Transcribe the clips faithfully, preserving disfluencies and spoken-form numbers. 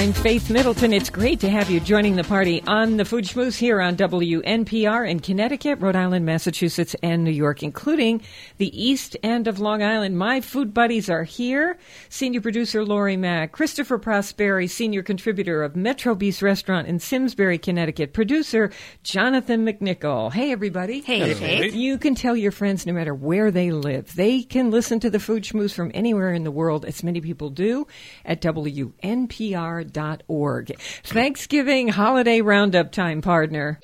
I'm Faith Middleton. It's great to have you joining the party on the Food Schmooze here on W N P R in Connecticut, Rhode Island, Massachusetts, and New York, including the east end of Long Island. My food buddies are here. Senior producer Lori Mack, Christopher Prosperi, senior contributor of Metro Beast Restaurant in Simsbury, Connecticut, producer Jonathan McNichol. Hey, everybody. Hey, Faith. You can tell your friends no matter where they live. They can listen to the Food Schmooze from anywhere in the world, as many people do, at W N P R dot org. Thanksgiving holiday roundup time, partner.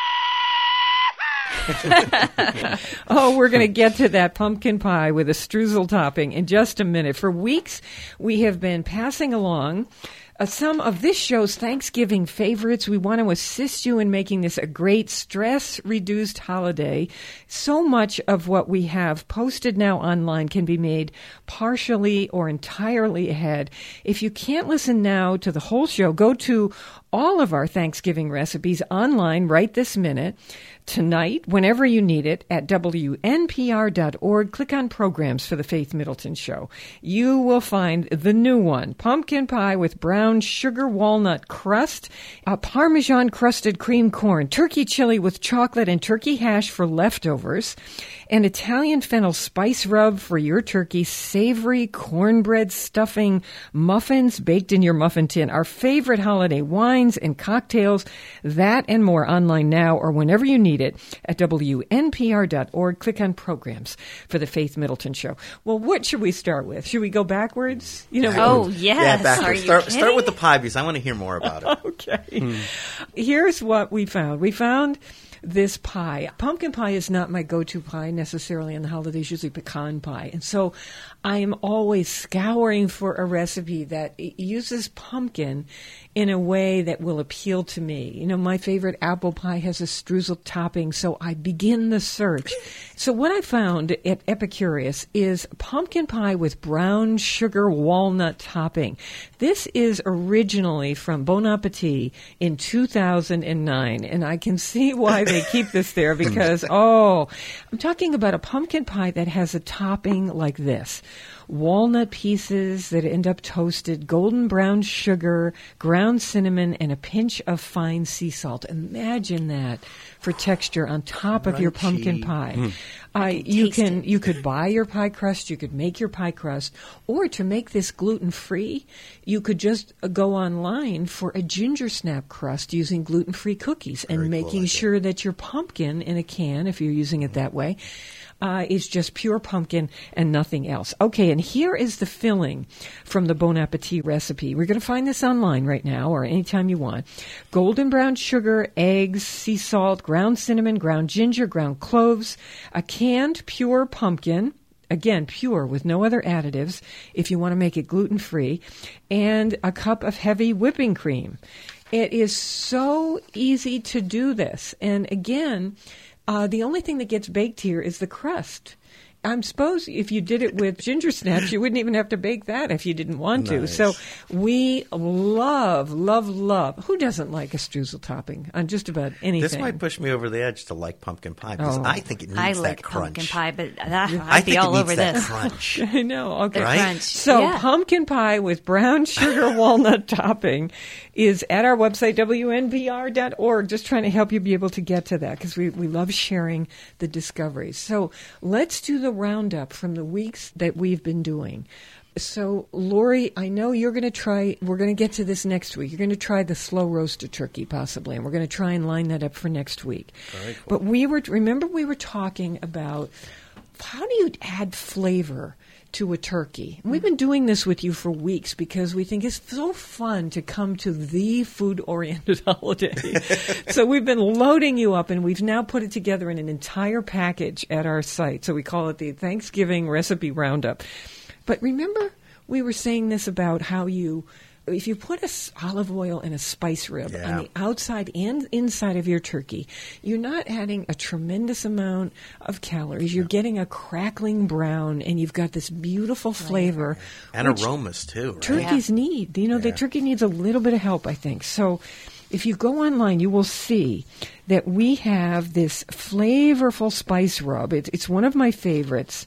Oh, we're going to get to that pumpkin pie with a streusel topping in just a minute. For weeks, we have been passing along Uh, some of this show's Thanksgiving favorites. We want to assist you in making this a great stress-reduced holiday. So much of what we have posted now online can be made partially or entirely ahead. If you can't listen now to the whole show, go to all of our Thanksgiving recipes online right this minute, tonight, whenever you need it, at W N P R dot org. Click on Programs for the Faith Middleton Show. You will find the new one, pumpkin pie with brown sugar walnut crust, a Parmesan-crusted cream corn, turkey chili with chocolate and turkey hash for leftovers, an Italian fennel spice rub for your turkey, savory cornbread stuffing, muffins baked in your muffin tin, our favorite holiday wines and cocktails, that and more online now or whenever you need it at W N P R dot org. Click on Programs for the Faith Middleton Show. Well, what should we start with? Should we go backwards? You know. Oh, yes. Yeah, backwards. Are you start, kidding? start with the pie because I want to hear more about it. Okay. Hmm. Here's what we found. We found this pie. Pumpkin pie is not my go-to pie necessarily in the holidays, usually pecan pie. And so I am always scouring for a recipe that uses pumpkin in a way that will appeal to me. You know, my favorite apple pie has a streusel topping, so I begin the search. So what I found at Epicurious is pumpkin pie with brown sugar walnut topping. This is originally from Bon Appetit in two thousand nine, and I can see why they keep this there because, oh, I'm talking about a pumpkin pie that has a topping like this. Walnut pieces that end up toasted, golden brown sugar, ground cinnamon, and a pinch of fine sea salt. Imagine that for texture on top of your pumpkin pie. Mm. Uh, you can you could buy your pie crust, you could make your pie crust, or to make this gluten-free, you could just uh, go online for a ginger snap crust using gluten-free cookies and Very making cool idea. sure that your pumpkin in a can, if you're using it that way, Uh, is just pure pumpkin and nothing else. Okay, and here is the filling from the Bon Appetit recipe. We're going to find this online right now or anytime you want. Golden brown sugar, eggs, sea salt, ground cinnamon, ground ginger, ground cloves, a canned pure pumpkin, again, pure with no other additives if you want to make it gluten-free, and a cup of heavy whipping cream. It is so easy to do this. And again, Uh, the only thing that gets baked here is the crust. I'm suppose if you did it with ginger snaps, you wouldn't even have to bake that if you didn't want to. Nice. So we love, love, love. Who doesn't like a streusel topping on just about anything? This might push me over the edge to like pumpkin pie because Oh. I think it needs I that like crunch. pumpkin pie, but that, I I'd be think all it over needs that this. crunch. I know. Okay. The Right? crunch. So yeah. pumpkin pie with brown sugar walnut topping is at our website, W N P R dot org, just trying to help you be able to get to that because we, we love sharing the discoveries. So let's do the roundup from the weeks that we've been doing. So, Lori, I know you're going to try, we're going to get to this next week. You're going to try the slow roasted turkey possibly, and we're going to try and line that up for next week. Very cool. But we were, remember we were talking about how do you add flavor to a turkey? And we've been doing this with you for weeks because we think it's so fun to come to the food-oriented holiday. So we've been loading you up, and we've now put it together in an entire package at our site. So we call it the Thanksgiving Recipe Roundup. But remember, we were saying this about how you, if you put a s- olive oil and a spice rib Yeah. on the outside and inside of your turkey, you're not adding a tremendous amount of calories. You're getting a crackling brown, and you've got this beautiful flavor. And which aromas, too, right? Turkeys need. You know, the Yeah. turkey needs a little bit of help, I think. So if you go online, you will see that we have this flavorful spice rub. It's, it's one of my favorites.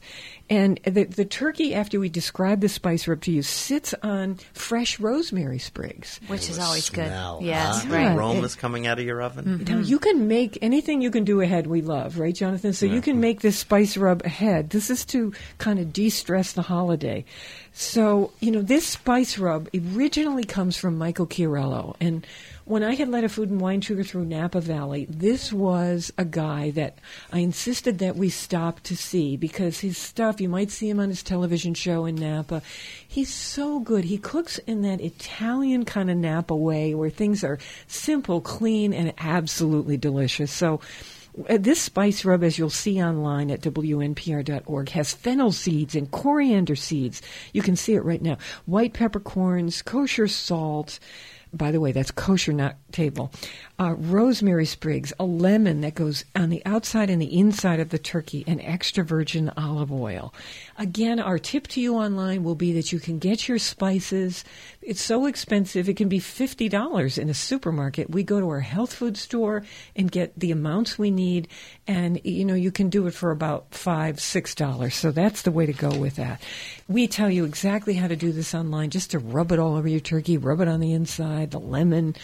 And the, the turkey, after we describe the spice rub to you, sits on fresh rosemary sprigs. Which is The always smell, good. Yes, huh? right. The aroma's coming out of your oven. Mm-hmm. Now, you can make anything you can do ahead we love, right, Jonathan? So you can make this spice rub ahead. This is to kind of de-stress the holiday. So, you know, this spice rub originally comes from Michael Chiarello. And when I had led a food and wine tour through Napa Valley, this was a guy that I insisted that we stop to see because his stuff, you might see him on his television show in Napa. He's so good. He cooks in that Italian kind of Napa way where things are simple, clean, and absolutely delicious. So uh, this spice rub, as you'll see online at W N P R dot org, has fennel seeds and coriander seeds. You can see it right now. White peppercorns, kosher salt. By the way, that's kosher, not table. Uh, rosemary sprigs, a lemon that goes on the outside and the inside of the turkey, and extra virgin olive oil. Again, our tip to you online will be that you can get your spices. It's so expensive, it can be fifty dollars in a supermarket. We go to our health food store and get the amounts we need, and you know you can do it for about five, six dollars. So that's the way to go with that. We tell you exactly how to do this online, just to rub it all over your turkey, rub it on the inside, the lemon.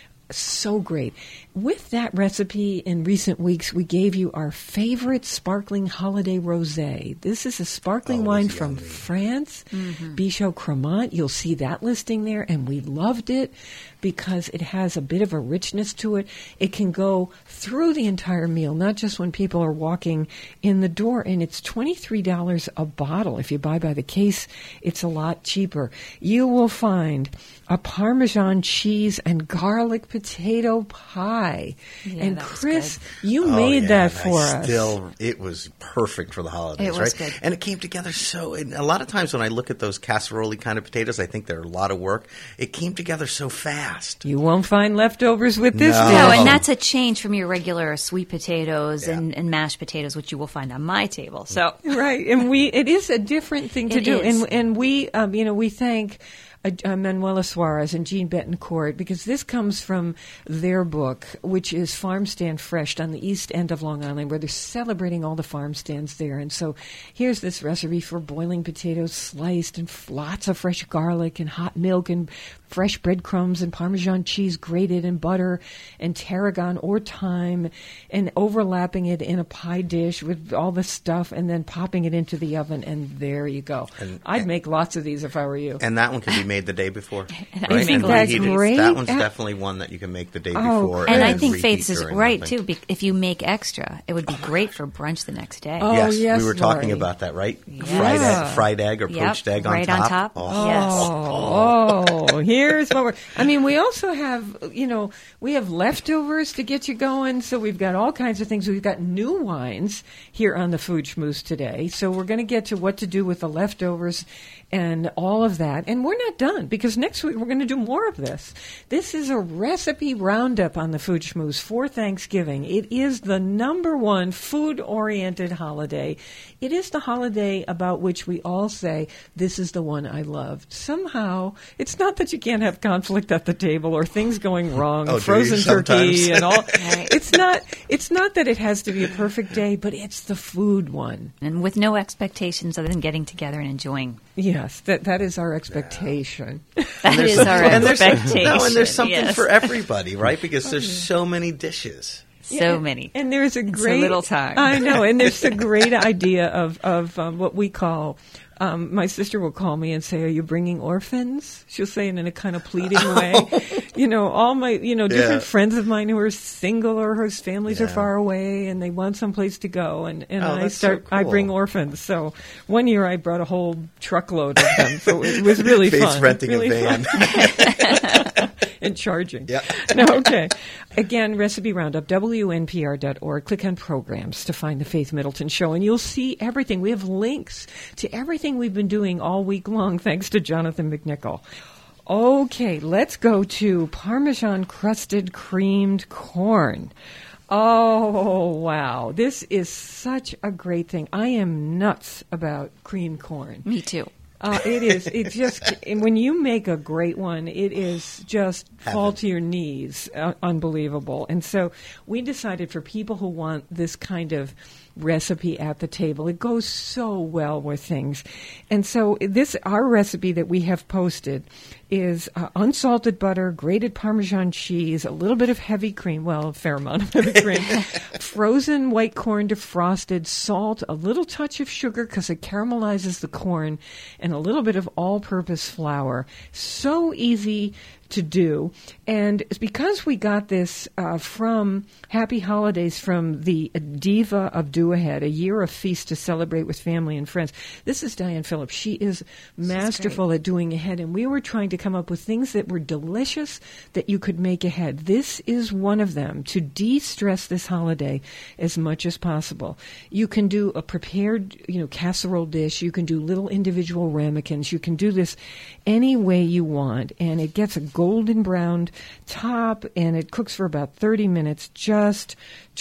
So great. With that recipe, in recent weeks, we gave you our favorite sparkling holiday rosé. This is a sparkling Oh, wine it's from yummy. France, Mm-hmm. Bichot Cremant. You'll see that listing there, and we loved it because it has a bit of a richness to it. It can go through the entire meal, not just when people are walking in the door, and it's twenty-three dollars a bottle. If you buy by the case, it's a lot cheaper. You will find a Parmesan cheese and garlic potato pie. Yeah, and that was Chris, good. you Oh, made yeah, that and for I us. Still, it was perfect for the holidays, It was right? good. And it came together so. And a lot of times when I look at those casserole kind of potatoes, I think they're a lot of work. It came together so fast. You won't find leftovers with this No. dish. No, Oh. and that's a change from your regular sweet potatoes Yeah. and, and mashed potatoes, which you will find on my table. So Right, and we it is a different thing to It do, is. and and we um, you know we thank uh, uh, Manuela Suarez and Jean Betancourt because this comes from their book, which is Farm Stand Fresh on the east end of Long Island, where they're celebrating all the farm stands there. And so here's this recipe for boiling potatoes sliced and f- lots of fresh garlic and hot milk and fresh breadcrumbs and Parmesan cheese grated and butter and tarragon or thyme and overlapping it in a pie dish with all the stuff and then popping it into the oven, and there you go. And- I'd and- make lots of these if I were you. And that one can be made the day before. And I right? think And that's reheated. great. That one's Uh, definitely one that you can make the day Oh, before. and I Yes. think reheat Faith's is during right the too. thing. Be- if you make extra, it would be great for brunch the next day. Oh, yes, yes, we were talking Lori. about that, right? Yeah. Fried, egg, fried egg or Yep, poached egg on right top. on top. Oh. Yes. Oh, oh, here's what we're. I mean, we also have, you know, we have leftovers to get you going. So we've got all kinds of things. We've got new wines here on the Food Schmooze today. So we're going to get to what to do with the leftovers and all of that. And we're not done because next week we're going to do more of this. This is a recipe roundup on the Food Schmooze for Thanksgiving. It is the number one food-oriented holiday. It is the holiday about which we all say, this is the one I loved. Somehow, it's not that you can't have conflict at the table or things going wrong, Oh, do you frozen sometimes? turkey and all. Right. It's not, it's not that it has to be a perfect day, but it's the food one. And with no expectations other than getting together and enjoying. Yes, that that is our expectation. That There's is some- our and there's- expectation. No, and there's something yes. for everybody, right? Because there's so many dishes. So Yeah, many. And there's a so great little time. I know, and there's a great idea of of um, what we call. Um, my sister will call me and say, "Are you bringing orphans?" She'll say it in a kind of pleading way. You know, all my you know different Yeah. friends of mine who are single or whose families are Yeah. far away and they want someplace to go, and and Oh, I that's start so I cool. bring orphans. So one year I brought a whole truckload of them. So it was really Faith's fun. renting really a van. fun. And charging. Yeah. No, okay. Again, Recipe Roundup, W N P R dot org. Click on Programs to find the Faith Middleton Show, and you'll see everything. We have links to everything we've been doing all week long, thanks to Jonathan McNichol. Okay, let's go to Parmesan crusted creamed corn. Oh, wow. This is such a great thing. I am nuts about creamed corn. Me too. Uh, it is. It just and when you make a great one, it is just Heaven. fall to your knees, uh, unbelievable. And so we decided for people who want this kind of recipe at the table, it goes so well with things. And so this our recipe that we have posted is uh, unsalted butter, grated Parmesan cheese, a little bit of heavy cream, well, a fair amount of heavy cream, frozen white corn defrosted, salt, a little touch of sugar because it caramelizes the corn, and a little bit of all-purpose flour. So easy to do. And it's because we got this uh, from Happy Holidays from the diva of Do-Ahead, a year of feast to celebrate with family and friends. This is Diane Phillips. She is masterful at doing ahead, and we were trying to come up with things that were delicious that you could make ahead. This is one of them, to de-stress this holiday as much as possible. You can do a prepared, you know, casserole dish. You can do little individual ramekins. You can do this any way you want, and it gets a golden browned top, and it cooks for about thirty minutes. Just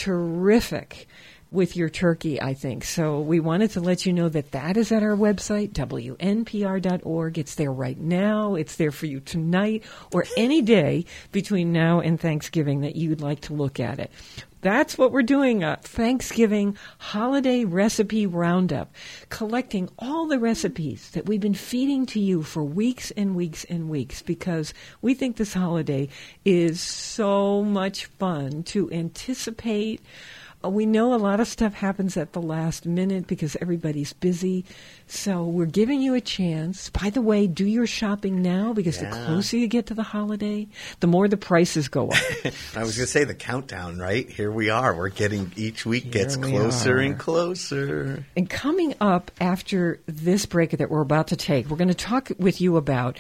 terrific with your turkey, I think. So we wanted to let you know that that is at our website, W N P R dot org. It's there right now. It's there for you tonight or any day between now and Thanksgiving that you'd like to look at it. That's what we're doing, a Thanksgiving holiday recipe roundup, collecting all the recipes that we've been feeding to you for weeks and weeks and weeks, because we think this holiday is so much fun to anticipate. We know a lot of stuff happens at the last minute because everybody's busy. So we're giving you a chance. By the way, do your shopping now, because yeah. the closer you get to the holiday, the more the prices go up. I was going to say the countdown, right? Here we are. We're getting, each week Here gets we closer are. and closer. And coming up after this break that we're about to take, we're going to talk with you about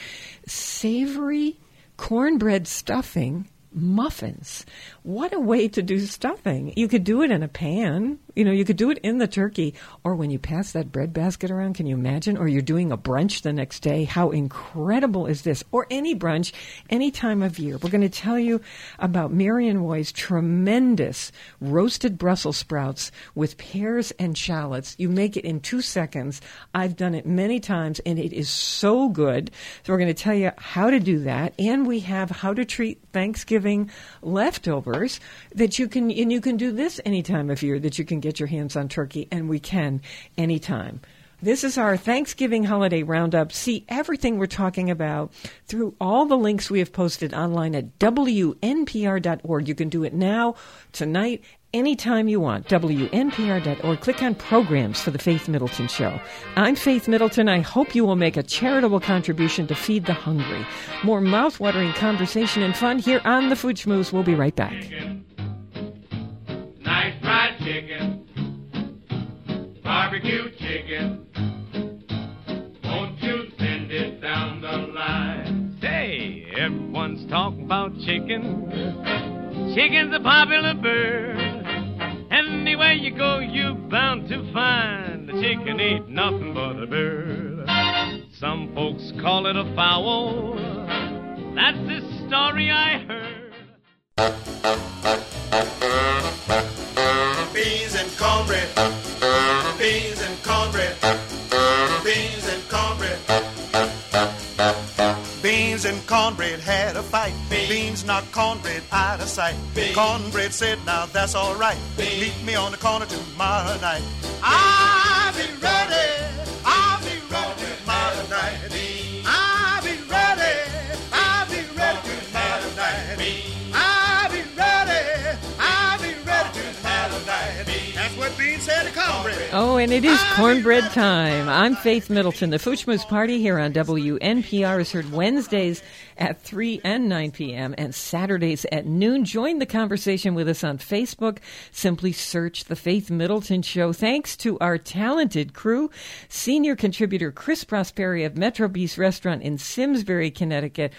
savory cornbread stuffing muffins. What a way to do stuffing. You could do it in a pan. You know, you could do it in the turkey, or when you pass that bread basket around, can you imagine? Or you're doing a brunch the next day. How incredible is this? Or any brunch, any time of year. We're going to tell you about Marion Roy's tremendous roasted Brussels sprouts with pears and shallots. You make it in two seconds. I've done it many times, and it is so good. So we're going to tell you how to do that, and we have how to treat Thanksgiving leftovers that you can, and you can do this any time of year that you can get your hands on turkey, and we can anytime. This is our Thanksgiving holiday roundup. See everything we're talking about through all the links we have posted online at W N P R dot org. You can do it now, tonight, anytime you want. W N P R dot org. Click on Programs for The Faith Middleton Show. I'm Faith Middleton. I hope you will make a charitable contribution to feed the hungry. More mouth-watering conversation and fun here on The Food Schmooze. We'll be right back. Chicken. Nice fried chicken. Barbecue chicken. Won't you send it down the line? Hey, everyone's talking about chicken. Chicken's a popular bird. Anywhere you go, you're bound to find the chicken ain't nothing but a bird. Some folks call it a fowl. That's the story I heard. Beans and cornbread. Beans and cornbread. Beans and cornbread. Beans and cornbread had a fight. Beans, Beans knocked cornbread out of sight. Beans. Cornbread said, now that's all right. Beans. Meet me on the corner tomorrow night. I'll be ready. I'll be ready tomorrow night. Beans. I'll be ready. I'll be ready tomorrow night. Beans. I'll be ready. I'll be ready tomorrow night. Beans. That's what Beans said to cornbread. Oh, and it is cornbread time. I'm Faith Middleton. The Food Schmooze Party here on W N P R is heard Wednesdays at three and nine p.m. and Saturdays at noon. Join the conversation with us on Facebook. Simply search The Faith Middleton Show. Thanks to our talented crew, senior contributor Chris Prosperi of Metro Beast Restaurant in Simsbury, Connecticut.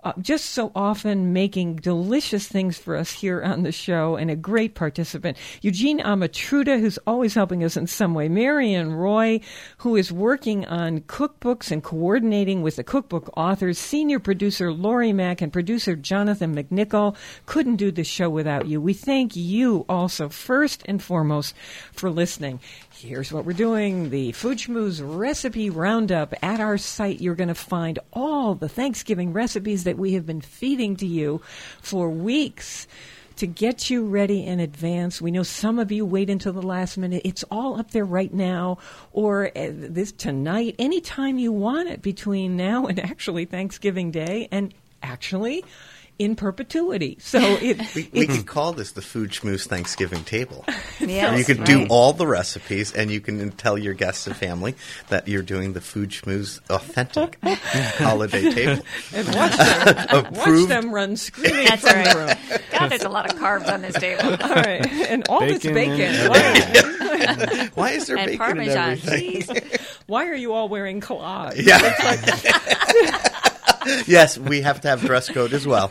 uh, just so often making delicious things for us here on the show, and a great participant. Eugene Amatruda, who's always helping us in some way. Marion Roy, who is working on cookbooks and coordinating with the cookbook authors. Senior producer Lori Mack and producer Jonathan McNichol. Couldn't do this show without you. We thank you also, first and foremost, for listening. Here's what we're doing, the Food Schmooze Recipe Roundup. At our site, you're going to find all the Thanksgiving recipes that we have been feeding to you for weeks to get you ready in advance. We know some of you wait until the last minute. It's all up there right now, or uh, this tonight, anytime you want it between now and actually Thanksgiving Day, and actually in perpetuity. So it, we, we could call this the Food Schmooze Thanksgiving Table. Yes, you could right. do all the recipes, and you can tell your guests and family that you're doing the Food Schmooze authentic holiday table. And watch them, watch them run screaming That's from right. the room. God, there's a lot of carbs on this table. All right, and all Bacon this bacon. and- Why, Why is there And bacon Parmesan in everything? cheese. why are you all wearing collage? Yeah. Yes, we have to have dress code as well.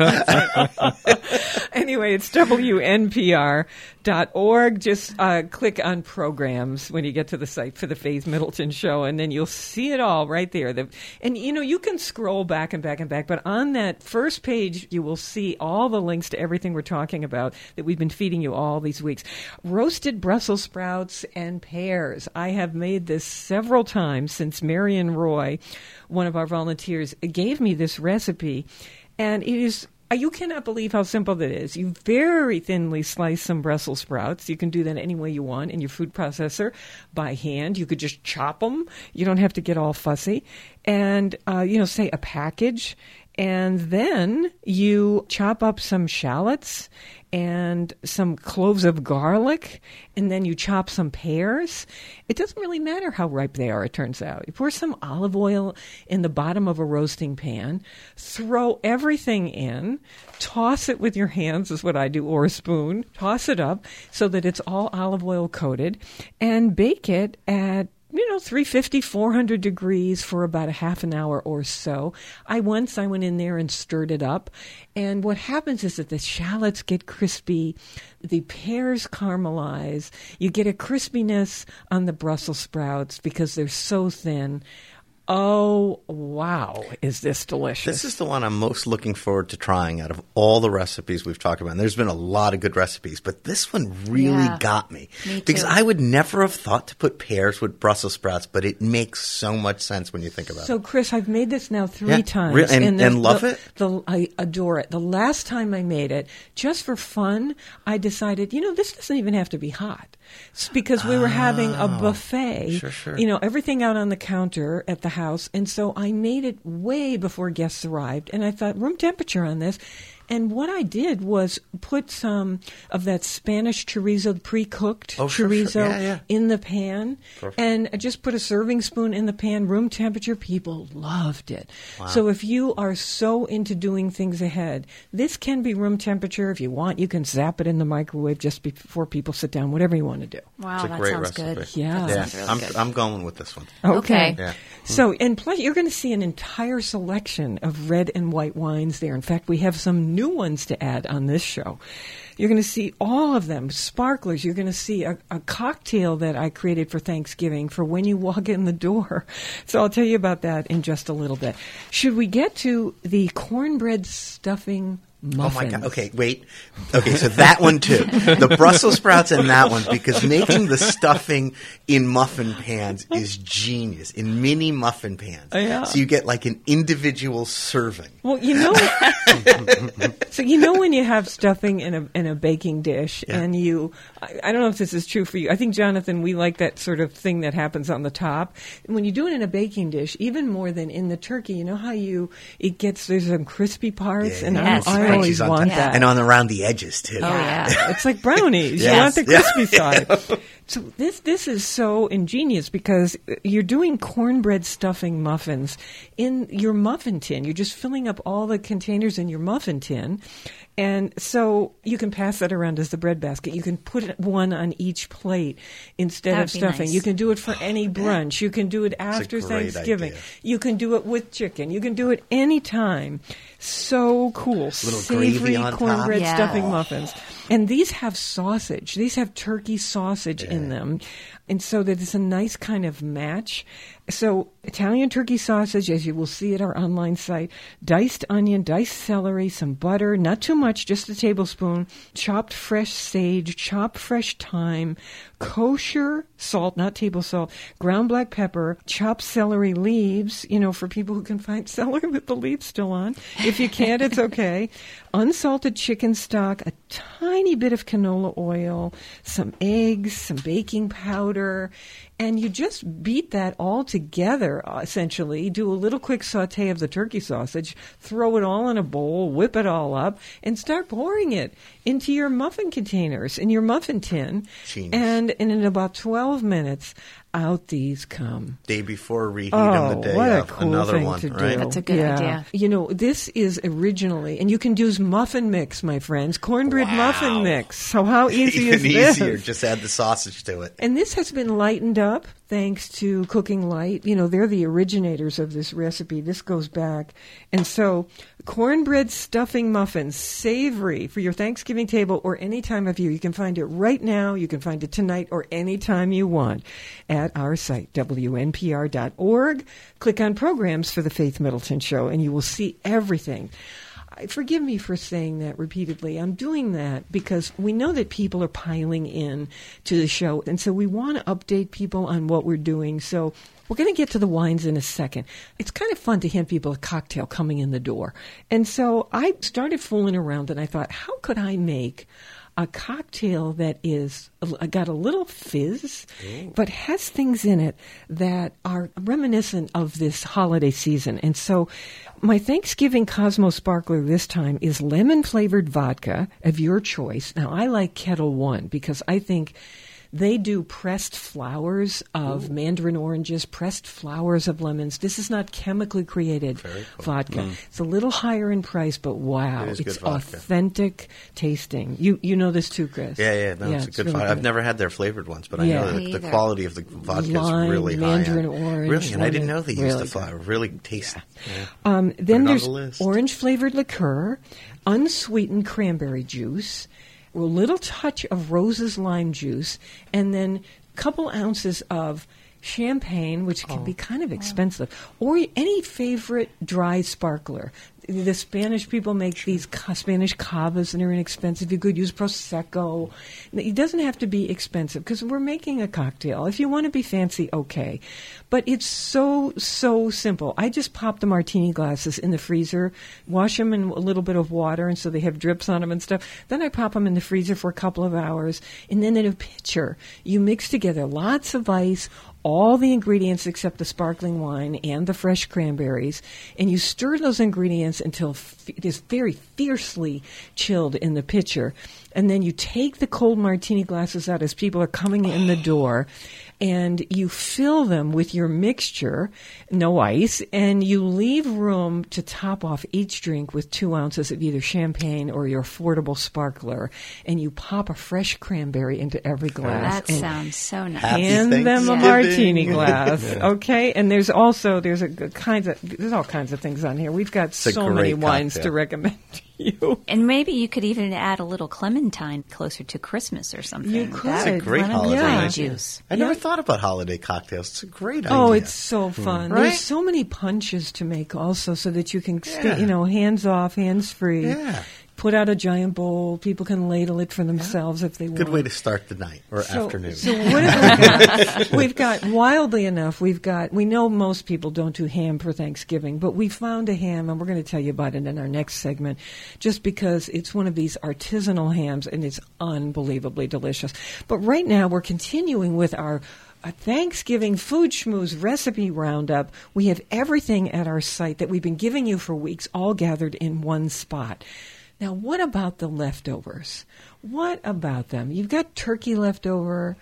Anyway, it's W N P R dot org. Just uh, click on programs when you get to the site for the Faith Middleton Show, and then you'll see it all right there. The, and, you know, you can scroll back and back and back, but on that first page, you will see all the links to everything we're talking about that we've been feeding you all these weeks. Roasted Brussels sprouts and pears. I have made this several times since Marion Roy, one of our volunteers, gave me this recipe, and it is... You cannot believe how simple that is. You very thinly slice some Brussels sprouts. You can do that any way you want in your food processor by hand. You could just chop them. You don't have to get all fussy. And, uh, you know, say a package. And then you chop up some shallots and some cloves of garlic, and then you chop some pears. It doesn't really matter how ripe they are, it turns out. You pour some olive oil in the bottom of a roasting pan, throw everything in, toss it with your hands is what I do, or a spoon, toss it up so that it's all olive oil coated, and bake it at you know, three fifty, four hundred degrees for about a half an hour or so. I once I went in there and stirred it up. And what happens is that the shallots get crispy, the pears caramelize, you get a crispiness on the Brussels sprouts because they're so thin. Oh, wow, is this delicious. This is the one I'm most looking forward to trying out of all the recipes we've talked about. And there's been a lot of good recipes, but this one really Yeah, got me. me too. Because I would never have thought to put pears with Brussels sprouts, but it makes so much sense when you think about So, it. Chris, I've made this now three Yeah, times. re- and- the- and love the- it? The, I adore it. The last time I made it, just for fun, I decided, you know, this doesn't even have to be hot. It's because we were having a buffet, Sure, sure. you know, everything out on the counter at the house. And so I made it way before guests arrived. And I thought, room temperature on this. And what I did was put some of that Spanish chorizo, pre-cooked Oh, sure, sure. chorizo Yeah, yeah. in the pan. Perfect. And I just put a serving spoon in the pan, room temperature. People loved it. So if you are so into doing things ahead, this can be room temperature. If you want, you can zap it in the microwave just before people sit down, whatever you want to do. Wow, It's a that great sounds recipe. good. Yeah. That Yeah, sounds really I'm, good. I'm going with this one. Okay. Yeah. So, and plus, you're going to see an entire selection of red and white wines there. In fact, we have some new ones to add on this show. You're going to see all of them, sparklers. You're going to see a, a cocktail that I created for Thanksgiving for when you walk in the door. So I'll tell you about that in just a little bit. Should we get to the cornbread stuffing muffins? Oh, my God. Okay, wait. Okay, so that one, too. The Brussels sprouts and that one, because making the stuffing in muffin pans is genius, in mini muffin pans. Oh, yeah. So you get like an individual serving. Well, you know, so you know when you have stuffing in a in a baking dish, Yeah. and you, I, I don't know if this is true for you. I think, Jonathan, we like that sort of thing that happens on the top. When you do it in a baking dish, even more than in the turkey, you know how you it gets there's some crispy parts, Yeah, and yeah. Yes, I, I right. always She's on want top. that. And on around the edges, too. Oh, yeah. It's like brownies. Yes. You want the Yeah. crispy side. So this this is so ingenious because you're doing cornbread stuffing muffins in your muffin tin. You're just filling up all the containers in your muffin tin. And so you can pass that around as the bread basket. You can put one on each plate instead That'd of be stuffing. nice. You can do it for any brunch. You can do it after great Thanksgiving. idea. You can do it with chicken. You can do it anytime. So cool. Little Savory gravy on top. cornbread Yeah. stuffing muffins. And these have sausage. These have turkey sausage in them. And so that it's a nice kind of match. So Italian turkey sausage, as you will see at our online site, diced onion, diced celery, some butter, not too much, just a tablespoon, chopped fresh sage, chopped fresh thyme, kosher salt, not table salt, ground black pepper, chopped celery leaves, you know, for people who can find celery with the leaves still on. If you can't, it's okay. Unsalted chicken stock, a tiny bit of canola oil, some eggs, some baking powder, and you just beat that all together, uh, essentially. Do a little quick saute of the turkey sausage, throw it all in a bowl, whip it all up, and start pouring it into your muffin containers, in your muffin tin. Genius. And, and in about twelve minutes, out these come. Day before, reheat Oh, them the day what a of. cool Another thing one, to right? do. That's a good Yeah. idea. You know, this is originally, and you can use muffin mix, my friends, cornbread Wow. muffin mix. So how easy Even is this? easier. Just add the sausage to it. And this has been lightened up thanks to Cooking Light. You know, they're the originators of this recipe. This goes back. And so cornbread stuffing muffins, savory for your Thanksgiving table or any time of year. You can find it right now. You can find it tonight or any time you want at our site, W N P R dot org. Click on Programs for the Faith Middleton Show, and you will see everything. I- Forgive me for saying that repeatedly. I'm doing that because we know that people are piling in to the show, and so we want to update people on what we're doing. So we're going to get to the wines in a second. It's kind of fun to hand people a cocktail coming in the door. And so I started fooling around, and I thought, how could I make a cocktail that is got a little fizz, but has things in it that are reminiscent of this holiday season. And so my Thanksgiving Cosmo Sparkler this time is lemon-flavored vodka of your choice. Now, I like Kettle One because I think they do pressed flowers of mandarin oranges, pressed flowers of lemons. This is not chemically created Very cool. vodka. It's a little higher in price, but wow, It is it's good vodka. authentic tasting. You you know this too, Chris? Yeah, yeah, no, it's a good really vodka. I've never had their flavored ones, but I Yeah. know that Me the either. quality of the vodka Lime, is really high. mandarin end. orange, Really, and I didn't lemon. know they used Really the good. flower. Really tasty. Yeah. Um, Put it then on there's the list. orange flavored liqueur, unsweetened cranberry juice, a little touch of Rose's lime juice, and then a couple ounces of champagne, which can be kind of expensive, or any favorite dry sparkler. The Spanish people make these ca- Spanish cavas, and they're inexpensive. You could use Prosecco. It doesn't have to be expensive because we're making a cocktail. If you want to be fancy, okay. But it's so, so simple. I just pop the martini glasses in the freezer, wash them in a little bit of water, and so they have drips on them and stuff. Then I pop them in the freezer for a couple of hours, and then in a pitcher, you mix together lots of ice, all the ingredients except the sparkling wine and the fresh cranberries, and you stir those ingredients until f- it is very fiercely chilled in the pitcher. And then you take the cold martini glasses out as people are coming in the door, and you fill them with your mixture, no ice, and you leave room to top off each drink with two ounces of either champagne or your affordable sparkler, and you pop a fresh cranberry into every glass. That and sounds so nice. Happy hand them a Thanksgiving. martini glass, okay? And there's also there's a g- kinds of there's all kinds of things on here. We've got a so many great wines cocktail. to recommend to you. And maybe you could even add a little clementine closer to Christmas or something. You That could. It's a would- great lemon holiday Yeah. lime idea. juice. I never Yeah. thought about holiday cocktails. It's a great idea. Oh, it's so fun. Right? There's so many punches to make also so that you can stay, Yeah. you know, hands off, hands free. Yeah. Put out a giant bowl. People can ladle it for themselves if they want. Good way to start the night or So- afternoon. So what have we got? We've got, wildly enough, we've got, we know most people don't do ham for Thanksgiving, but we found a ham, and we're going to tell you about it in our next segment, just because it's one of these artisanal hams, and it's unbelievably delicious. But right now, we're continuing with our a Thanksgiving Food Schmooze recipe roundup. We have everything at our site that we've been giving you for weeks, all gathered in one spot. Now, what about the leftovers? What about them? You've got turkey left over.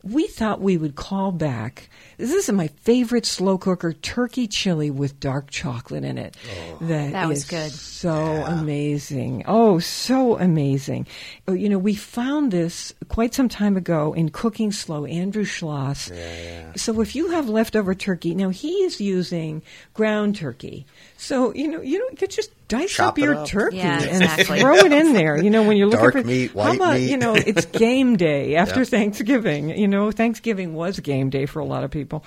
we thought we would call back. This is my favorite slow cooker, turkey chili with dark chocolate in it. Oh. That, That was is good. so Yeah. amazing. Oh, so amazing. Oh, you know, we found this quite some time ago in Cooking Slow, Andrew Schloss. Yeah, yeah. So if you have leftover turkey, now he is using ground turkey. So, you know, you know, you could just dice Chop up it your up. turkey Yeah, and exactly. throw it in there. You know, when you're looking Dark for meat, how white about, meat. you know, it's game day after Yeah. Thanksgiving. You know, Thanksgiving was game day for a lot of people.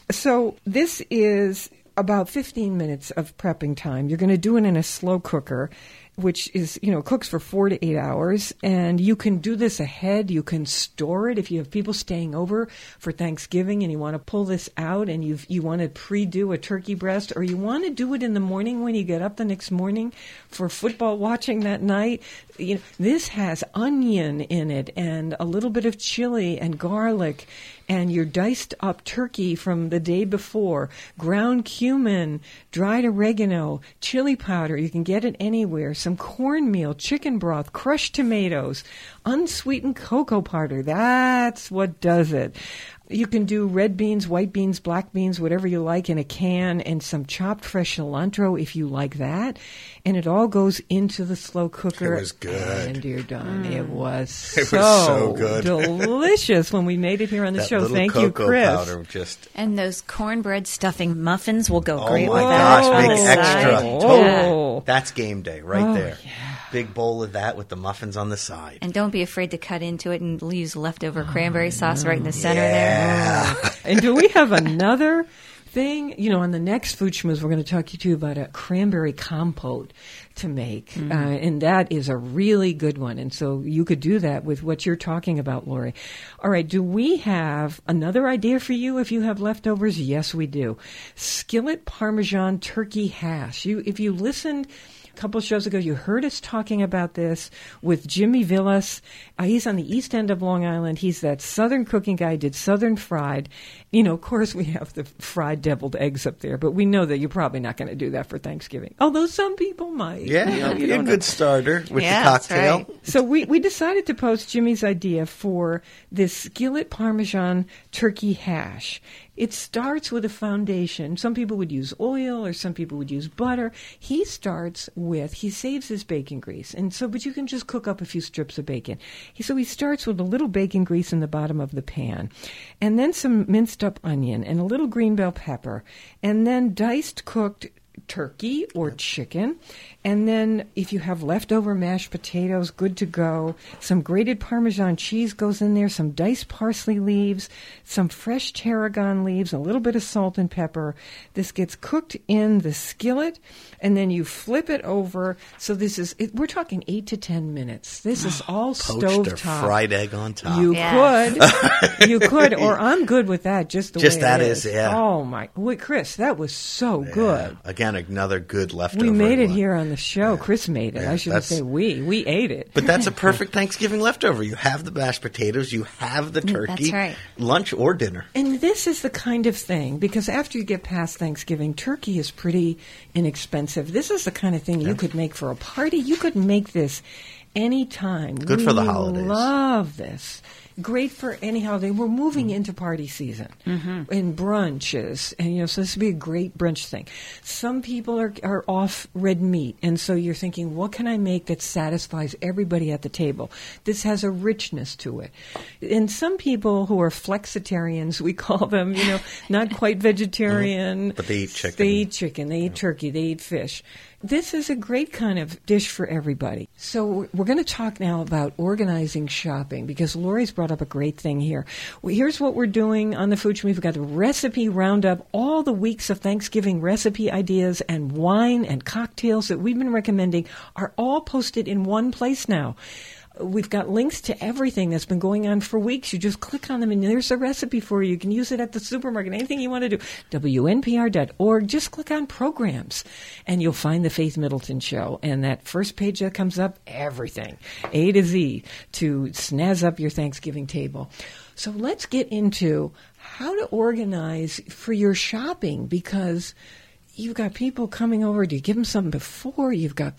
So this is about fifteen minutes of prepping time. You're going to do it in a slow cooker, which is, you know, cooks for four to eight hours. And you can do this ahead. You can store it if you have people staying over for Thanksgiving and you want to pull this out and you you want to pre-do a turkey breast, or you want to do it in the morning when you get up the next morning for football watching that night. You know, this has onion in it and a little bit of chili and garlic and your diced up turkey from the day before, ground cumin, dried oregano, chili powder. You can get it anywhere. Some cornmeal, chicken broth, crushed tomatoes, unsweetened cocoa powder. That's what does it. You can do red beans, white beans, black beans, whatever you like in a can, and some chopped fresh cilantro if you like that. And it all goes into the slow cooker. It was good. And you're done. It was It was so, so good. delicious when we made it here on the That show. little Thank you, cocoa Chris. powder just And those cornbread stuffing muffins will go Oh great my with that. gosh, on big the extra. side. Oh. Yeah. That's game day right Oh, there. Big bowl of that with the muffins on the side. And don't be afraid to cut into it and use leftover cranberry sauce right in the center there. Yeah. And do we have another thing? You know, on the next Food Schmooze, we're going to talk to you too about a cranberry compote to make. Uh, and that is a really good one. And so you could do that with what you're talking about, Lori. All right, do we have another idea for you if you have leftovers? Yes, we do. Skillet Parmesan turkey hash. You, if you listened a couple shows ago, you heard us talking about this with Jimmy Villas. Uh, he's on the east end of Long Island. He's that Southern cooking guy, did Southern fried. You know, of course, we have the fried deviled eggs up there, but we know that you're probably not going to do that for Thanksgiving. Although some people might. Yeah, You know, you be a don't good know. starter with Yeah, the that's cocktail. right. So we, we decided to post Jimmy's idea for this skillet Parmesan turkey hash. It starts with a foundation. Some people would use oil or some people would use butter. He starts with, he saves his bacon grease. And so, but you can just cook up a few strips of bacon. He, so he starts with a little bacon grease in the bottom of the pan. And then some minced up onion and a little green bell pepper. And then diced cooked turkey or chicken. And then if you have leftover mashed potatoes, good to go. Some grated Parmesan cheese goes in there, some diced parsley leaves, some fresh tarragon leaves, a little bit of salt and pepper. This gets cooked in the skillet, and then you flip it over. So this is, it, we're talking eight to ten minutes. This is all Poached or stovetop. fried egg on top. You Yeah. could, you could, or I'm good with that. Just the Just way that it is, yeah. Oh my, wait, Chris, that was so good. Yeah. Again, another good leftover. We made it one. here on the show. Chris made it. Yeah, I shouldn't that's- say we. We ate it. But that's a perfect Thanksgiving leftover. You have the mashed potatoes, you have the turkey, right. lunch or dinner. And this is the kind of thing, because after you get past Thanksgiving, turkey is pretty inexpensive. This is the kind of thing you could make for a party. You could make this anytime. Good for the We holidays. love this. Great for any holiday. We're moving into party season and brunches, and you know, so this would be a great brunch thing. Some people are are off red meat, and so you're thinking, what can I make that satisfies everybody at the table? This has a richness to it. And some people who are flexitarians, we call them, you know, not quite vegetarian, But they eat chicken. They eat chicken. They eat turkey. They eat fish. This is a great kind of dish for everybody. So we're- we're going to talk now about organizing shopping, because Lori's brought up a great thing here. Well, here's what we're doing on the Food Schmooze. We've got the recipe roundup, all the weeks of Thanksgiving recipe ideas and wine and cocktails that we've been recommending are all posted in one place now. We've got links to everything that's been going on for weeks. You just click on them, and there's a recipe for you. You can use it at the supermarket, anything you want to do. W N P R dot org. Just click on programs, and you'll find the Faith Middleton Show. And that first page that comes up, everything, A to Z, to snazz up your Thanksgiving table. So let's get into how to organize for your shopping, because you've got people coming over. Do you give them something before? You've got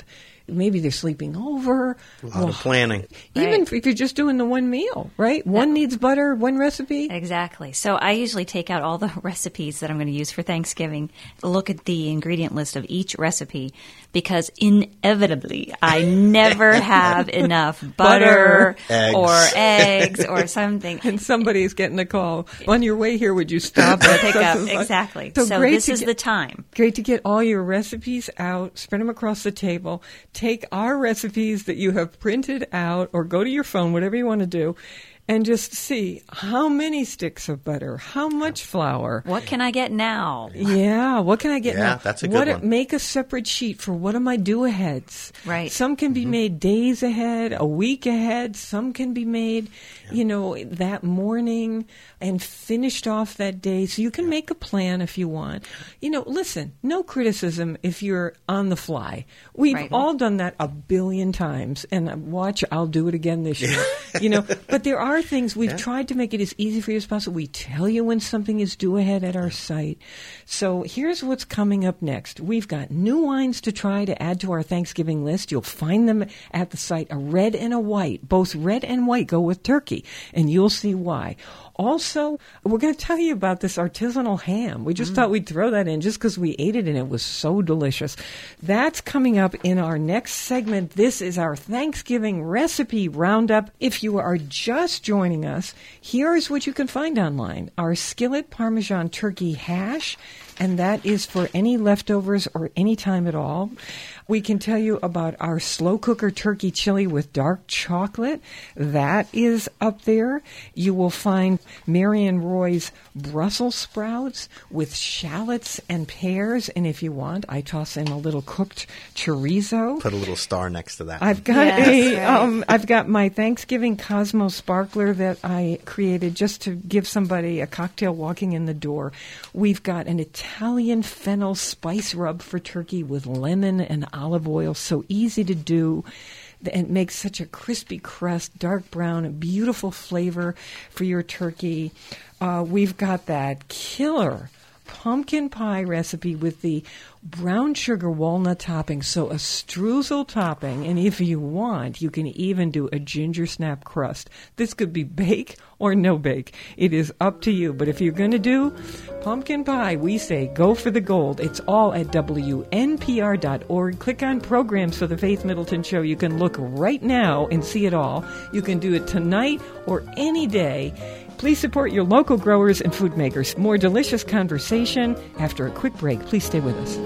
maybe they're sleeping over. A lot of planning. Even Right. if you're just doing the one meal, right? One needs butter, one recipe. Exactly. So I usually take out all the recipes that I'm going to use for Thanksgiving, look at the ingredient list of each recipe, because inevitably I never have enough butter, Eggs. or eggs or something. And somebody's getting a call. On your way here, would you stop at Pick such up. and such? Exactly. So, So great this to is get- the time. Great to get all your recipes out, spread them across the table, take our recipes that you have printed out, or go to your phone, whatever you want to do, and just see how many sticks of butter, how much flour. What can I get now? Yeah, what can I get Yeah, now? that's a good what, one. Make a separate sheet for what are my do-aheads. Right. Some can be Mm-hmm. made days ahead, a week ahead. Some can be made, you know, that morning and finished off that day. So you can make a plan if you want. You know, listen, no criticism if you're on the fly. We've Right. all done that a billion times. And watch, I'll do it again this year. You know, but there are things we've tried to make it as easy for you as possible. We tell you when something is due ahead at our site. So here's what's coming up next. We've got new wines to try to add to our Thanksgiving list. You'll find them at the site, a red and a white. Both red and white go with turkey, and you'll see why. Also, we're going to tell you about this artisanal ham. We just thought we'd throw that in just because we ate it and it was so delicious. That's coming up in our next segment. This is our Thanksgiving recipe roundup. If you are just joining us, here's what you can find online. Our skillet Parmesan turkey hash, and that is for any leftovers or any time at all. We can tell you about our slow cooker turkey chili with dark chocolate. That is up there. You will find Marion Roy's Brussels sprouts with shallots and pears. And if you want, I toss in a little cooked chorizo. Put a little star next to that. I've got Yes, a, right. um, I've got my Thanksgiving Cosmo sparkler that I created just to give somebody a cocktail walking in the door. We've got an Italian fennel spice rub for turkey with lemon and olive oil. So easy to do. And makes such a crispy crust, dark brown, a beautiful flavor for your turkey. Uh, we've got that killer pumpkin pie recipe with the brown sugar walnut topping, so a streusel topping, and if you want, you can even do a ginger snap crust. This could be bake or no bake. It is up to you, but if you're going to do pumpkin pie, we say go for the gold. It's all at W N P R dot org. Click on programs for the Faith Middleton Show. You can look right now and see it all. You can do it tonight or any day. Please support your local growers and food makers. More delicious conversation after a quick break. Please stay with us.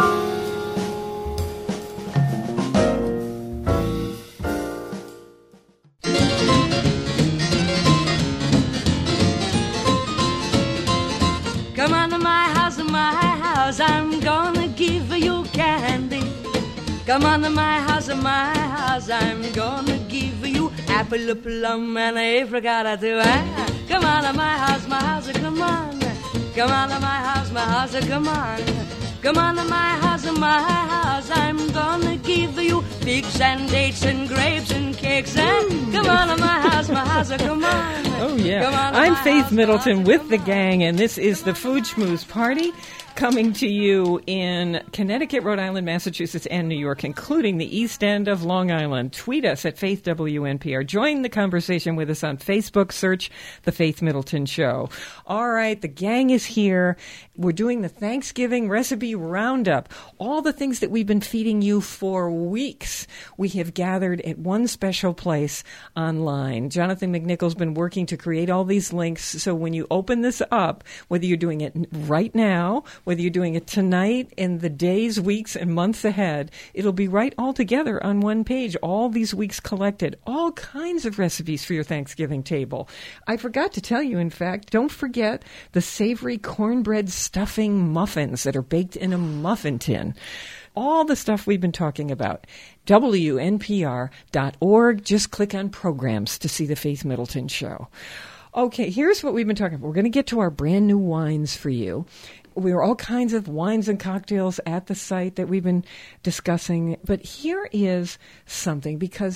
Come on to my house, my house, I'm gonna give you candy. Come on to my house, my house, I'm gonna give you apple, plum, and apricot too. Ah, come on to my house, my house, come on. Come on to my house, my house, come on. Come on to my house, my house, I'm gonna give you figs and dates and grapes and cakes. And come on to my house, my house, come on. Oh, yeah. Come on to I'm my Faith house, my Middleton house, with come the on. gang, and this is the Food Schmooze Party coming to you in Connecticut, Rhode Island, Massachusetts, and New York, including the East End of Long Island. Tweet us at Faith W N P R. Join the conversation with us on Facebook. Search The Faith Middleton Show. All right, the gang is here. We're doing the Thanksgiving recipe roundup. All the things that we've been feeding you for weeks, we have gathered at one special place online. Jonathan McNichol's been working to create all these links, so when you open this up, whether you're doing it right now, whether you're doing it tonight, in the days, weeks, and months ahead, it'll be right all together on one page, all these weeks collected, all kinds of recipes for your Thanksgiving table. I forgot to tell you, in fact, don't forget the savory cornbread stuffing muffins that are baked in a muffin tin. All the stuff we've been talking about. W N P R dot org. Just click on programs to see the Faith Middleton Show. Okay, here's what we've been talking about. We're going to get to our brand new wines for you. We are all kinds of wines and cocktails at the site that we've been discussing. But here is something, because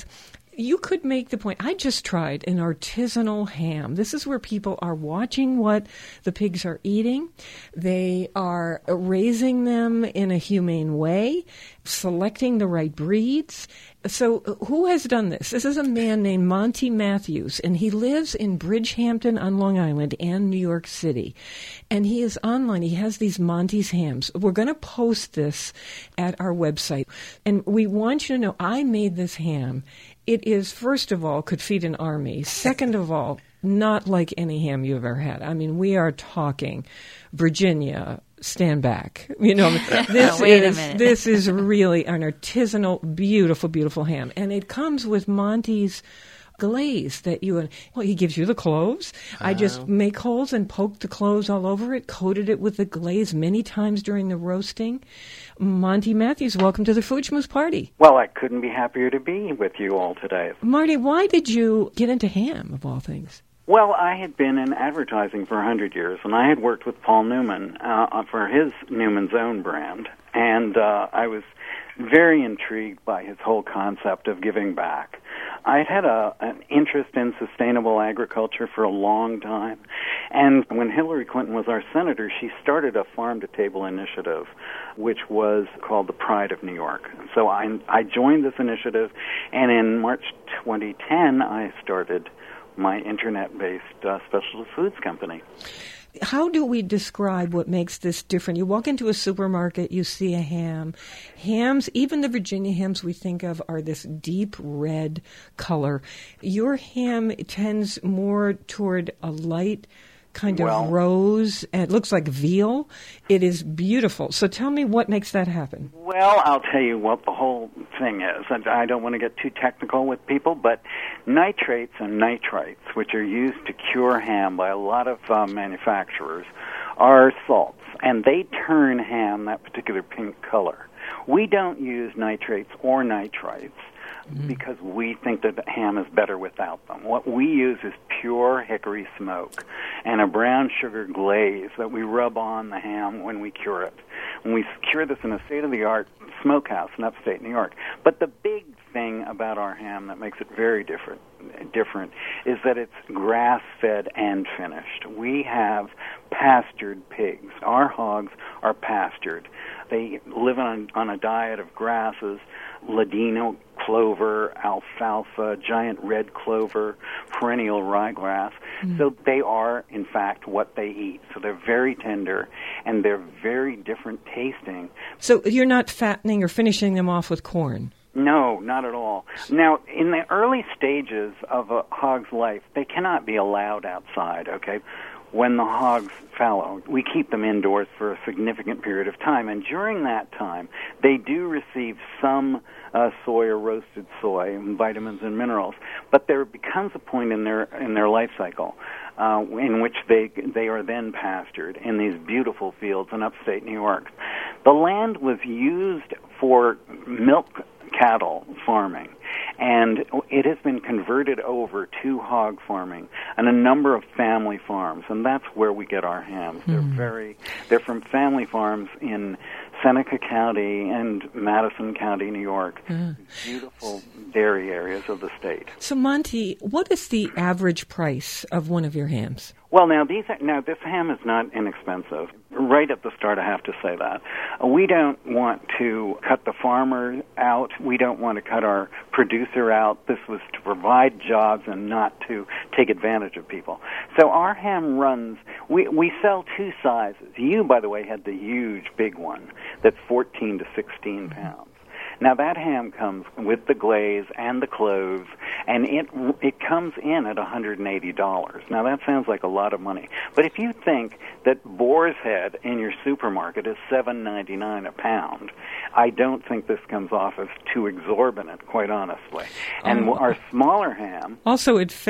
You could make the point. I just tried an artisanal ham. This is where people are watching what the pigs are eating. They are raising them in a humane way, selecting the right breeds. So who has done this? This is a man named Monty Matthews, and he lives in Bridgehampton on Long Island and New York City. And he is online. He has these Monty's hams. We're going to post this at our website. And we want you to know, I made this ham. It is, first of all, could feed an army. Second of all, not like any ham you've ever had. I mean, we are talking Virginia, stand back. You know, this Wait is a minute. this is really an artisanal, beautiful, beautiful ham. And it comes with Monty's glaze that you, well, he gives you the cloves. Oh. I just make holes and poke the cloves all over it, coated it with the glaze many times during the roasting. Monty Matthews, welcome to the Food Schmooze Party. Well, I couldn't be happier to be with you all today. Marty, why did you get into ham, of all things? Well, I had been in advertising for one hundred years, and I had worked with Paul Newman uh, for his Newman's Own brand, and uh, I was very intrigued by his whole concept of giving back. I had had a, an interest in sustainable agriculture for a long time, and when Hillary Clinton was our senator, she started a farm-to-table initiative, which was called the Pride of New York. So I, I joined this initiative, and in March twenty ten, I started my internet-based uh, specialty foods company. How do we describe what makes this different? You walk into a supermarket, you see a ham. Hams, even the Virginia hams we think of, are this deep red color. Your ham tends more toward a light kind well, of rose, and it looks like veal. It is beautiful. So tell me what makes that happen. Well, I'll tell you what the whole thing is. And I don't want to get too technical with people, but nitrates and nitrites, which are used to cure ham by a lot of uh, manufacturers, are salts, and they turn ham that particular pink color. We don't use nitrates or nitrites because we think that the ham is better without them. What we use is pure hickory smoke and a brown sugar glaze that we rub on the ham when we cure it. And we cure this in a state-of-the-art smokehouse in upstate New York. But the big thing about our ham that makes it very different different is that it's grass-fed and finished. We have pastured pigs. Our hogs are pastured. They live on, on a diet of grasses, ladino clover, alfalfa, giant red clover, perennial ryegrass. Mm. So they are, in fact, what they eat. So they're very tender, and they're very different tasting. So you're not fattening or finishing them off with corn? No, not at all. Now, in the early stages of a hog's life, they cannot be allowed outside, okay? When the hogs fallow, we keep them indoors for a significant period of time, and during that time, they do receive some uh, soy or roasted soy, and vitamins and minerals, but there becomes a point in their in their life cycle uh, in which they they are then pastured in these beautiful fields in upstate New York. The land was used for milk cattle farming, and it has been converted over to hog farming and a number of family farms, and that's where we get our hams. Mm. They're very, they're from family farms in Seneca County and Madison County, New York. Mm. Beautiful dairy areas of the state. So, Monty, what is the average price of one of your hams? Well, now these are, now this ham is not inexpensive. Right at the start, I have to say that. Uh, we don't want to cut the farmer out. We don't want to cut our producer out. This was to provide jobs and not to take advantage of people. So our ham runs, we, we sell two sizes. You, by the way, had the huge big one that's fourteen to sixteen pounds. Now, that ham comes with the glaze and the cloves, and it it comes in at one hundred eighty dollars. Now, that sounds like a lot of money. But if you think that boar's head in your supermarket is seven ninety-nine a pound, I don't think this comes off as too exorbitant, quite honestly. And um, our smaller ham... Also, it fed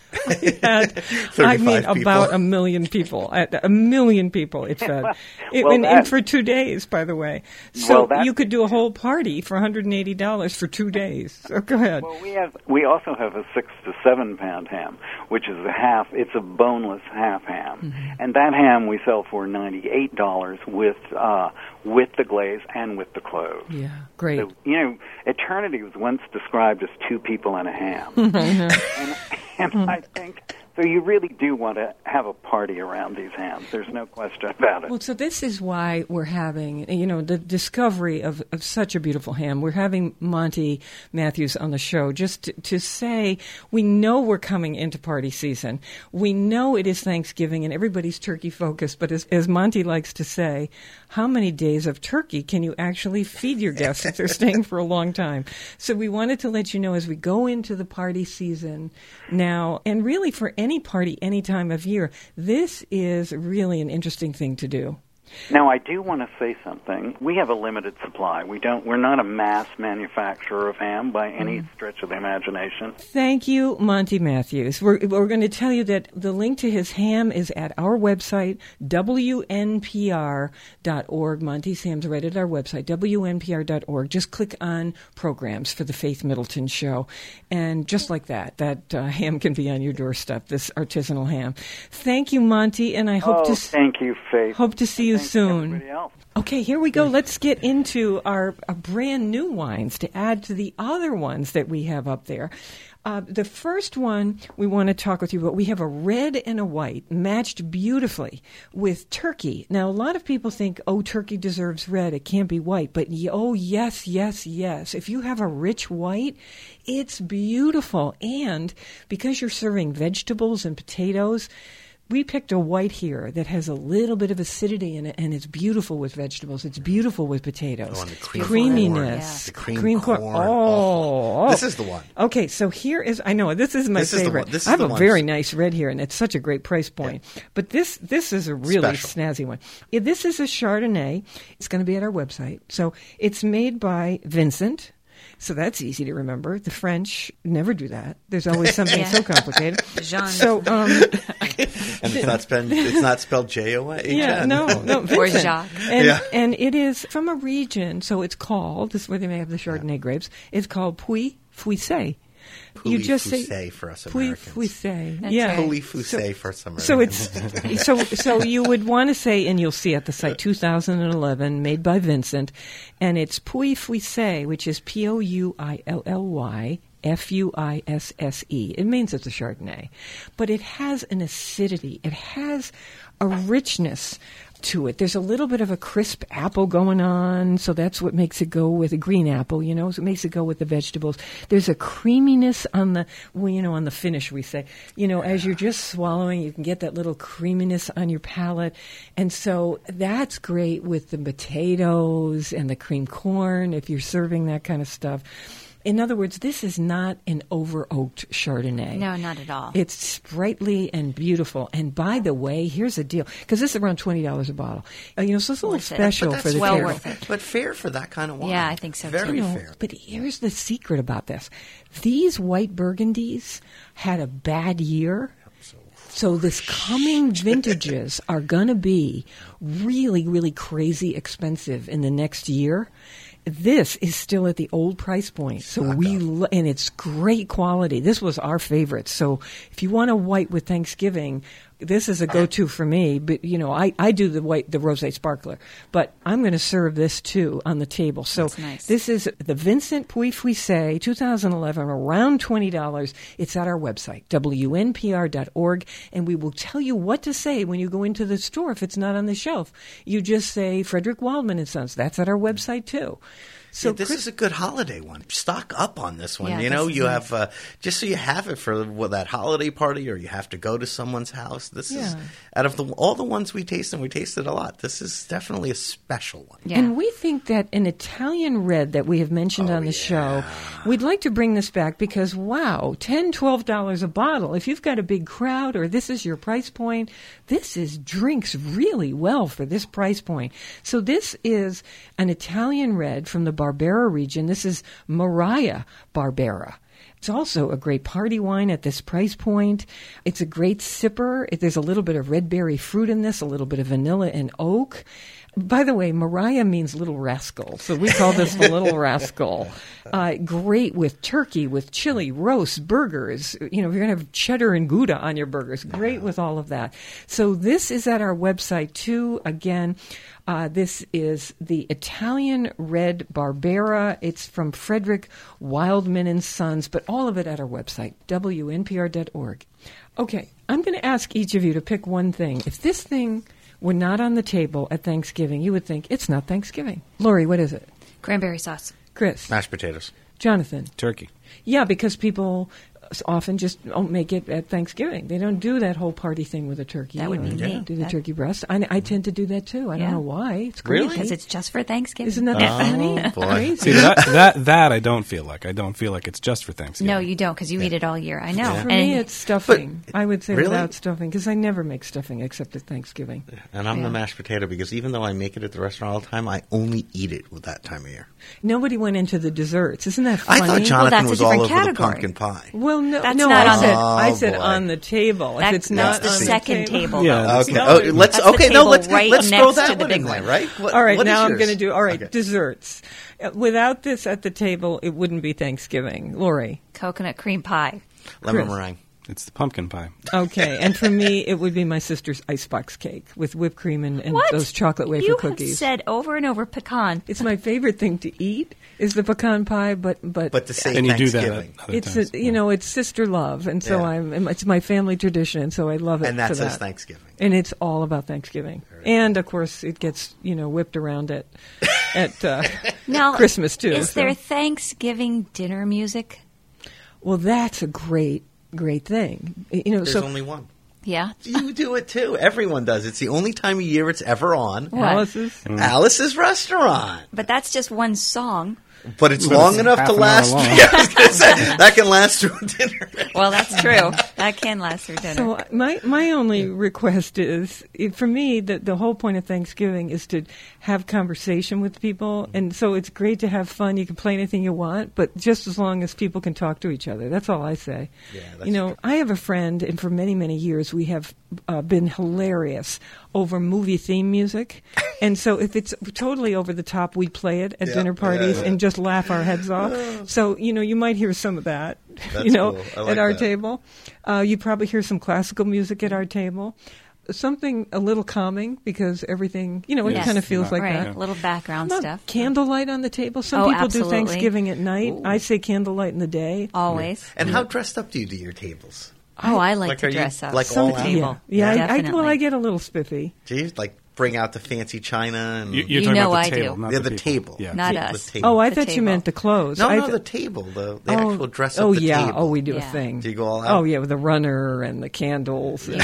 I had, I mean, people. about a million people. A million people it fed. It, Well, and, that- and for two days, by the way. So Well, that- you could do a whole party for one hundred eighty dollars for two days. So go ahead. Well, we have we also have a six to seven pound ham, which is a half. It's a boneless half ham, Mm-hmm. and that ham we sell for ninety eight dollars with uh, with the glaze and with the cloves. Yeah, great. So, you know, eternity was once described as two people and a ham, and, and I think so. You really do want to have a party around these hams. There's no question about it. Well, so this is why we're having, you know, the discovery of, of such a beautiful ham. We're having Monty Matthews on the show just to, to say we know we're coming into party season. We know it is Thanksgiving and everybody's turkey focused, but as, as Monty likes to say, how many days of turkey can you actually feed your guests if they're staying for a long time? So we wanted to let you know as we go into the party season now, and really for any party any time of year, this is really an interesting thing to do. Now, I do want to say something. We have a limited supply. We don't. We're not a mass manufacturer of ham by any stretch of the imagination. Thank you, Monty Matthews. We're, we're going to tell you that the link to his ham is at our website, W N P R dot org. Monty's ham's right at our website, W N P R dot org. Just click on programs for the Faith Middleton Show. And just like that, that uh, ham can be on your doorstep, this artisanal ham. Thank you, Monty, and I hope oh, to s- thank you, Faith. hope to see you Thanks, soon. everybody else. Okay, here we go. Let's get into our, our brand new wines to add to the other ones that we have up there. Uh, the first one we want to talk with you about, we have a red and a white matched beautifully with turkey. Now, a lot of people think, oh, turkey deserves red. It can't be white. But, y- oh, yes, yes, yes. If you have a rich white, it's beautiful. And because you're serving vegetables and potatoes, we picked a white here that has a little bit of acidity in it, and it's beautiful with vegetables. It's beautiful with potatoes. Oh, and the cream Creaminess. corn. The cream corn. Oh, Oh. This is the one. Okay, so here is, I know, this is my This is the favorite. one. This is I have the a one. very nice red here, and it's such a great price point. But this this is a really Special. snazzy one. Yeah, this is a Chardonnay. It's going to be at our website. So it's made by Vincent. So that's easy to remember. The French never do that. There's always something Yeah. so complicated. Jean. So, um, And it's not spelled. It's not spelled J O H N. yeah, no, no, Or Vincent. Jacques. And, Yeah. and it is from a region, so it's called, this is where they may have the Chardonnay grapes, it's called Puy-Fouissé. You just say Pouilly-Fouissé for us Americans. Puy-Fouissé. That's Yeah. right. Pouilly-Fouissé for us Americans. So it's so so you would want to say, and you'll see at the site, two thousand eleven, made by Vincent, and it's Puy-Fouissé, which is P O U I L L Y F U I S S E. It means it's a Chardonnay, but it has an acidity. It has a richness to it. There's a little bit of a crisp apple going on, so that's what makes it go with a green apple, you know, so it makes it go with the vegetables. There's a creaminess on the, well, you know, on the finish, we say. You know, as you're just swallowing, you can get that little creaminess on your palate. And so that's great with the potatoes and the cream corn, if you're serving that kind of stuff. In other words, this is not an over-oaked Chardonnay. No, not at all. It's sprightly and beautiful. And by the way, here's the deal, because this is around twenty dollars a bottle. Uh, you know, so it's a little Worth it. special But for the well table. worth it. But fair for that kind of wine. Yeah, I think so, Very too. You know, fair. but here's the secret about this. These white Burgundies had a bad year. So this coming vintages are going to be really, really crazy expensive in the next year. This is still at the old price point, so we lo- and it's great quality. This was our favorite. So if you want a white with Thanksgiving, this is a go-to for me. But you know, I, I do the white, the rosé sparkler, but I'm going to serve this too on the table. So That's nice. this is the Vincent Puy-Fouissé twenty eleven, around twenty dollars. It's at our website, W N P R dot org, and we will tell you what to say when you go into the store if it's not on the shelf. You just say Frederick Wildman and Sons. That's at our website too. So Yeah, this Chris- is a good holiday one. Stock up on this one. Yeah, you know, this is you nice. have uh, just so you have it for well, that holiday party, or you have to go to someone's house. This is Yeah. out of the all the ones we tasted, and we tasted a lot. This is definitely a special one. Yeah. And we think that an Italian red that we have mentioned Oh, on the yeah. show, we'd like to bring this back because, wow, ten dollars, twelve dollars a bottle. If you've got a big crowd or this is your price point, this is drinks really well for this price point. So this is an Italian red from the Barbera region. This is Mariah Barbera. It's also a great party wine at this price point. It's a great sipper. It, there's a little bit of red berry fruit in this, a little bit of vanilla and oak. By the way, Mariah means little rascal, so we call this the little rascal. Uh, great with turkey, with chili, roast, burgers. You know, if you're going to have cheddar and Gouda on your burgers, great with all of that. So this is at our website, too. Again, uh, this is the Italian Red Barbera. It's from Frederick Wildman and Sons, but all of it at our website, W N P R dot org. Okay, I'm going to ask each of you to pick one thing. If this thing were not on the table at Thanksgiving, you would think it's not Thanksgiving. Lori, what is it? Cranberry sauce. Chris? Mashed potatoes. Jonathan? Turkey. Yeah, because people often just don't make it at Thanksgiving. They don't do that whole party thing with a turkey. That would be or me. Do the That- turkey breast. I, I tend to do that, too. I Yeah. don't know why. It's crazy. Because it's just for Thanksgiving. Isn't that funny? Oh, boy. Crazy. See, that, that that I don't feel like. I don't feel like it's just for Thanksgiving. No, you don't, because you eat it all year. I know. For And me, it's stuffing. I would say Really? without stuffing, because I never make stuffing except at Thanksgiving. And I'm Yeah. the mashed potato because even though I make it at the restaurant all the time, I only eat it with that time of year. Nobody went into the desserts. Isn't that I funny? thought Jonathan that's a was all over different the category. pumpkin pie. Well, no, That's no. not I on said, the- I said Oh, boy. on the table. That's, if it's that's not the on second the table. Yeah, though. Okay. No, Oh, it's- let's That's the okay. No, table let's right let's throw next that to the one in big there, one. right? What- All right, what is now I'm yours? going to do, all right, Okay. desserts. Uh, Without this at the table, it wouldn't be Thanksgiving. Lori? Coconut cream pie. Lemon Chris. meringue. It's the pumpkin pie. Okay, and for me, it would be my sister's icebox cake with whipped cream and, and What? those chocolate wafer you cookies. have said over and over pecan. It's my favorite thing to eat is the pecan pie, but but, But to say And you do that Thanksgiving. at other it's times. a, you know it's sister love, and so Yeah. I'm it's my family tradition, so I love it. And that for says that. Thanksgiving. And it's all about Thanksgiving, and of course it gets you know whipped around at at uh, Now, Christmas too. Is so. there Thanksgiving dinner music? Well, that's a great great thing. You know, There's so only one. Yeah. You do it too. Everyone does. It's the only time of year it's ever on. What? Alice's. Alice's Restaurant. But that's just one song. But it's But long it's enough half to an hour last. long. Yeah, I was gonna say, that can last through dinner. Well, that's true. That can last through dinner. So my my only request is, it- for me, that the whole point of Thanksgiving is to have conversation with people, and so it's great to have fun. You can play anything you want, but just as long as people can talk to each other, that's all I say. Yeah, that's you know, true. I have a friend, and for many many years we have uh, been hilarious over movie theme music, and so if it's totally over the top, we play it at Yeah, dinner parties yeah, yeah. and just laugh our heads off. So you know, you might hear some of that, That's you know, cool. I like at our that. table. Uh, you probably hear some classical music at our table. Something a little calming because everything, you know, it Yes. kind of feels like right. that. Little background How about stuff. Candlelight on the table. Some Oh, people absolutely. do Thanksgiving at night. I say candlelight in the day. Always. And how dressed up do you do your tables? Oh, I like, Like, to are you, dress up. like, Some all out? table. Yeah, yeah. I, I, Definitely. well, I get a little spiffy. Do you like bring out the fancy china and You, you're You talking know about I the do. table, not yeah, the, the people. table. Yeah. Not The us. table. Oh, I The thought you table. meant the clothes. no, I no, th- the table, the, the oh, actual dress up oh the yeah. table. Oh, we do a Yeah. thing. Do you go all out? Oh yeah, with the runner and the candles. And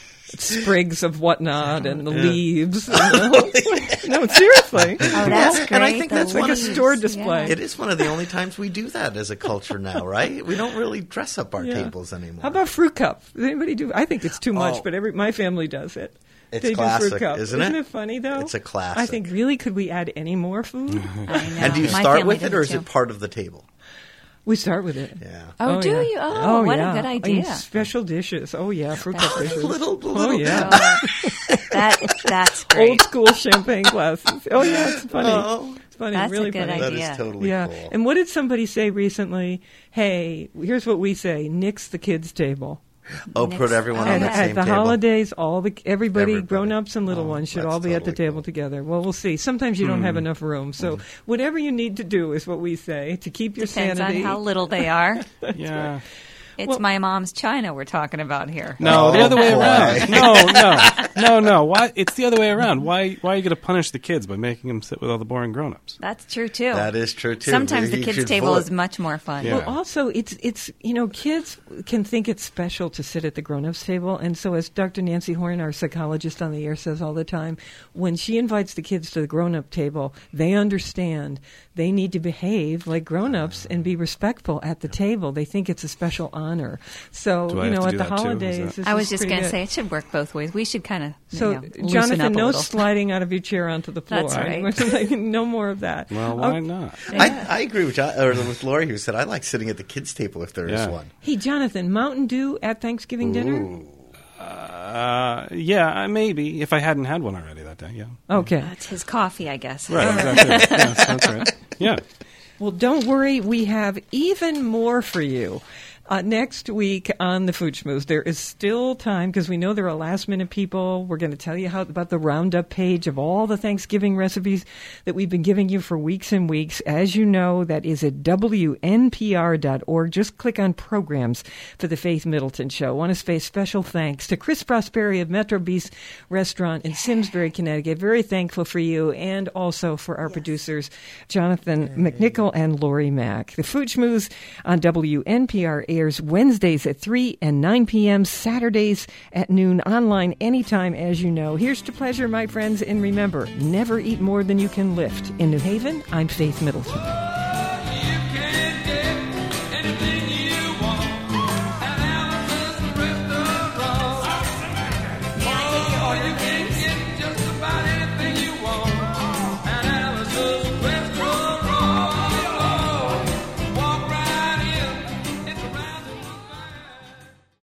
sprigs of whatnot and the leaves. And the, no, seriously. Oh, that's great. And I think The that's like one a of leaves. store display. It is one of the only times we do that as a culture now, right? We don't really dress up our Yeah. tables anymore. How about fruit cup? Does anybody do? I think it's too much, Oh. but every my family does it. It's they do classic, fruit cup. isn't it? Isn't it funny though? It's a classic. I think really, could we add any more food? I know. And do you My start family with it, does or is too. it part of the table? We start with it. Yeah. Oh, do yeah. you? Oh, what yeah. a good And idea. special dishes. Oh yeah, fruit cup dishes. Little, Oh little. yeah. Oh, that, that's great. Old school champagne glasses. Oh yeah, it's funny. Oh. It's funny. That's a really good funny. That idea. is totally Yeah. cool. And what did somebody say recently? Hey, here's what we say: nix the kids' table. Oh, Next- put everyone Oh, on At, the yeah. at same the table. holidays, all the everybody, Everybody. grown-ups and little Oh, ones, should that's all be at the totally table cool. together. Well, we'll see. Sometimes you don't have enough room, so whatever you need to do is what we say to keep your Depends sanity. on how little they are. Yeah. It's Well- my mom's china we're talking about here. No, the Oh, other way boy. around. No, no, no, no. Why? It's the other way around. Why? Why are you going to punish the kids by making them sit with all the boring grown-ups? That's true too. That is true, too. Sometimes You the kids' should table vote. is much more fun. Yeah. Well, also, it's it's you know, kids can think it's special to sit at the grown-ups table, and so as Doctor Nancy Horn, our psychologist on the air, says all the time, when she invites the kids to the grown-up table, they understand they need to behave like grown-ups and be respectful at the table. They think it's a special honor. honor. So, Do I you have know, to at do the that too? Is holidays, that- this I is was just pretty going to good. say it should work both ways. We should kind of So, you know, loosen Jonathan, up a no little. sliding out of your chair onto the floor. That's right. Like, no more of that. Well, why Oh, not? I, I agree with John, or with Lori, who said I like sitting at the kids' table if there is Yeah. one. Hey, Jonathan, Mountain Dew at Thanksgiving dinner? Uh, yeah, maybe if I hadn't had one already that day. Yeah. Okay. That's his coffee, I guess. Right. Exactly. yes, that's right. Yeah. Well, don't worry. We have even more for you. Uh, next week on the Food Schmooze, there is still time because we know there are last-minute people. We're going to tell you how about the Roundup page of all the Thanksgiving recipes that we've been giving you for weeks and weeks. As you know, that is at W N P R dot org. Just click on Programs for the Faith Middleton Show. I want to say special thanks to Chris Prosperi of Metro Beast Restaurant in Simsbury, Connecticut. Very thankful for you, and also for our producers, Jonathan McNichol and Lori Mack. The Food Schmooze on W N P R airs Wednesdays at three and nine p.m., Saturdays at noon, online anytime, as you know. Here's to pleasure, my friends, and remember, never eat more than you can lift. In New Haven, I'm Faith Middleton.